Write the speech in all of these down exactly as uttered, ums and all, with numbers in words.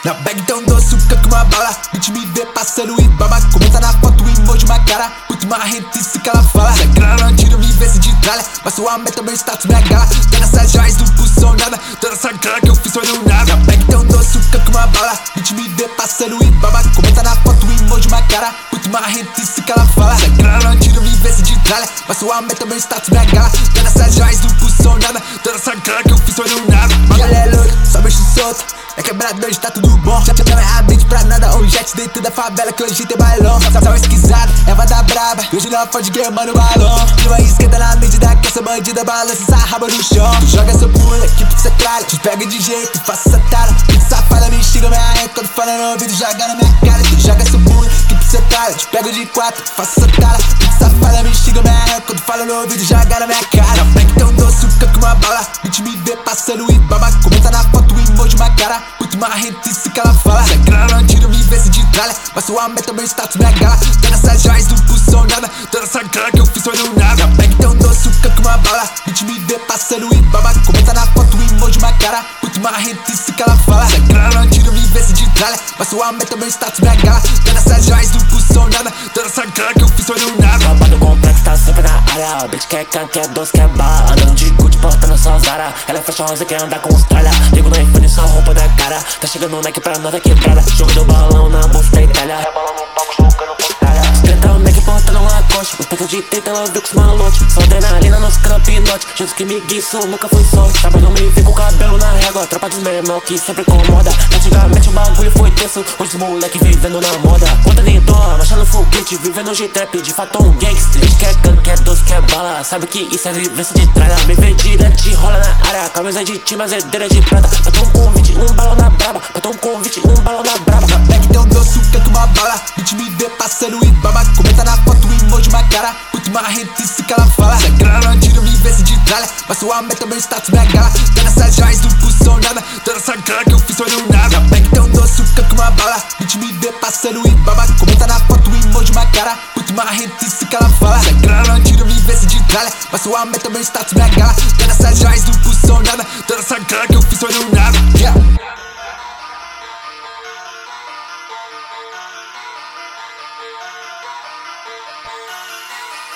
Na bag tão doce, fica com uma bala. Bitch me vê passando e baba. Comenta na foto, emoji uma cara. Muito marrentice que ela fala. Se a grana não tira, me vê se de tralha. Mas sua meta, meu status, minha gala. Tô nessas joias, não pulsou nada. Tô nessa grana que eu fiz, olho nada. Na bag tão doce, fica com uma bala. Bitch me vê passando e baba. Comenta na foto, emoji uma cara. Muito marrentice que ela fala. Se a grana não tira, me vê se de tralha. Mas sua meta, meu status, minha gala. Tô nessas joias, não pulsou nada. Tô nessa grana que eu fiz, olho nada. Ela é louca, só bicho solto. É quebrado, hoje tá tudo bom. Já não é habite pra nada. Um jet dentro da favela que hoje tem bailão. Sal esquisado, Eva da braba. Hoje não pode queimar no balão. Clima esquenta na medida que essa bandida balança essa raba no chão. Tu joga seu punho, equipe cê tralha. Te pega de jeito, faça essa tara. Muito safada, me xinga minha ré. Quando fala no ouvido, joga na minha cara. Tu joga seu punho, equipe cê tralha. Te pego de quatro, faça essa tara. Muito safada, me xinga minha ré. Quando fala no ouvido, joga na minha cara. Black tão doce, fica com uma bala. Bitch me vê passando e baba. Comenta na foto, emoji uma cara. Muito marrentice que ela fala. Se a grana não tira, me vê se de tralha. Mas sua meta, meu status, minha gala. Tô nessas joias, não pulsou nada. Tô nessa grana que eu fiz, olho nada. Bag tão doce, fica com uma bala. Bitch me vê passando e baba. Comenta na foto, emoji uma cara. Muito marrentice que ela fala. Se a grana não tira, me vê se de tralha. Mas sua meta, meu status, minha gala. Tô nessas joias, não pulsou nada. Tô nessa grana que eu fiz, olho nada. Tropa do complexo tá sempre na área. Bitch quer can, quer doce, quer bala. Andando de Gucci, portando só Zara. Ela é fashion, quer andar com os tralha. Ligo no iPhone, só roupa da cara. Tá chegando o Nike pra nós da quebrada. Jogo do balão na bolsa da Itália. Rebola no palco, jogando com talha. Esquenta o Nike, portando uma coxa. Os pecas de teta, ela viu com os malotes. Só adrenalina nos campinotes. Gente que me guiço, nunca fui só. Chapa não me vê com o cabelo na régua. Tropa dos menor que sempre incomoda. Antigamente o bagulho foi tenso. Hoje os moleque vivendo na moda. Conta nem dó, marchando foguete. Vivendo G-Trap, de fato um gangster. Bitch quer can, quer doce, quer bala. Sabe que isso é vivência de tralha. Me vê direto, rola na área. Camisa de time, azedeira de prata. Batom um convite, um balão na braba. Batom um convite, um balão na braba. Na bag tão doce, fica com uma bala. Bitch me vê passando e baba. Comenta na foto, emoji uma cara. Muito marrentice que ela fala. Se a grana não tira, me vê se de tralha. Mas sua meta, meu status, minha gala. Tô nessas joias, não pulsou nada. Tô nessa grana que eu fiz, olho nada. Na bag tão doce, fica com uma bala. Bitch me vê passando e baba. Comenta na foto, emoji uma cara. Muito marrentice que ela fala. Se a grana não tira, me vê se de tralha. Mas sua meta, meu status, minha gala. Tô nessas joias, não pulsou nada. Tô nessa grana que eu fiz, olho nada. Yeah.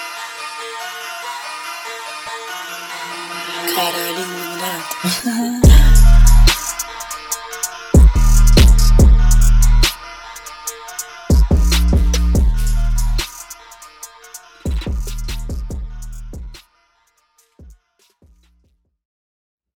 Caralho, iluminado.